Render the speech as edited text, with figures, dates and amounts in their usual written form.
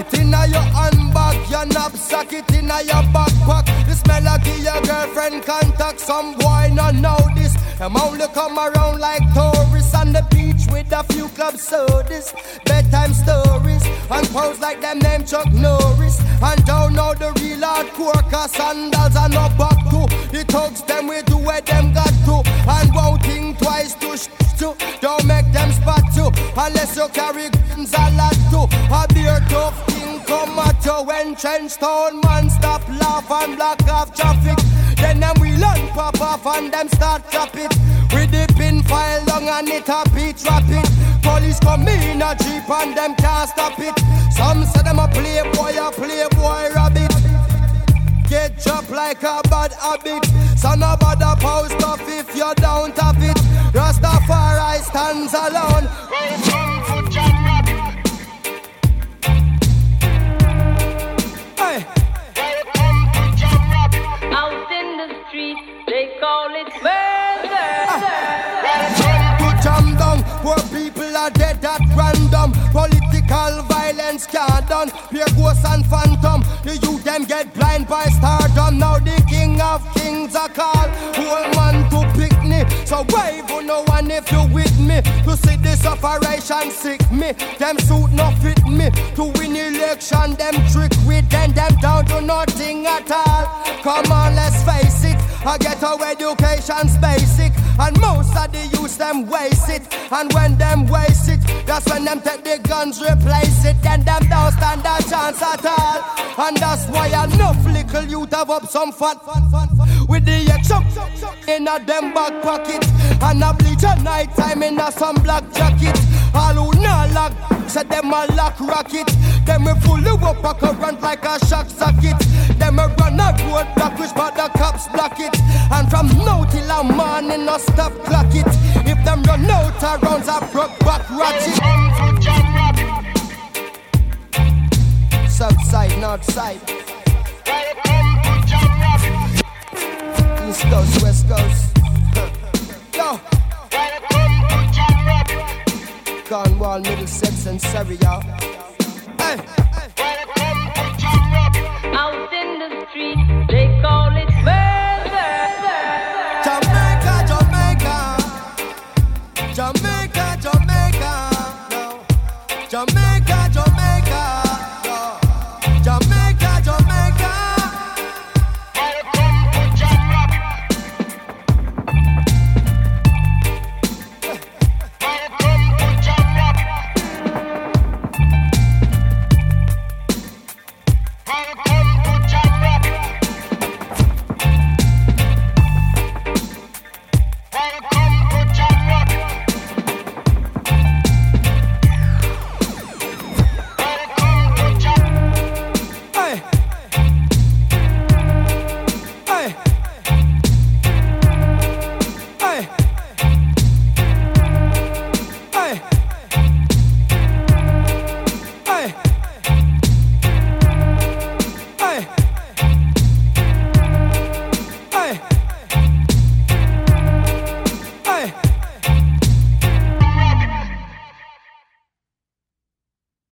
It inna your handbag, your knapsack, it inna your backpack. The smell of your girlfriend contact. Some boy not know this. Them only come around like tourists on the beach with a few club sodas, bedtime stories, and pose like them name Chuck Norris. And don't know the real hardcore, cause sandals are not back to. The thugs them we do where them got to. And won't think twice to to. Don't make them spot you, unless you carry guns a lot to. A beer tough thing come at you when trench town man stop laugh and block off traffic. Then them we learn pop off and them start drop it. With the pin file long and it a beat rapid. Police come in a jeep and them can't stop it. Some say them a playboy rabbit. Get dropped like a bad habit. So no bother post off if you don't have it. Rastafari stands alone. Welcome to Jam Rabbit. Hey. Welcome to Jam Rabbit. Out in the street, they call it murder. Welcome to Jam Down, where people are dead at random. Political violence can't done. Pure ghosts and phantom. The youth them get blind by stardom. Now the king of kings are called. Whole man to pick me. So wave on no one if you with me. To see this operation sick me. Them suit not fit me. To win election them trick with them down to nothing at all. Come on, let's face it. I get our education's basic. And most of the youth them waste it. And when them waste it, that's when them take the guns replace it. Then them don't stand a chance at all. And that's why enough little youth have up some fat with the action in a them back pocket. And a bleach at night time in a some black jacket. All who not lock, say them a lock rocket. Them we fully up a current like a shock socket. Them we run a road block which but the cops block it. And from now till a morning no stop clock it. If them run out of rounds a broke back ratchet. South side, north side. East coast, west coast. Yo. Cornwall, Middlesex and Surrey, y'all. Hey. Out in the street, they call it murder. Jamaica, Jamaica. Jamaica, Jamaica. No. Jamaica, Jamaica.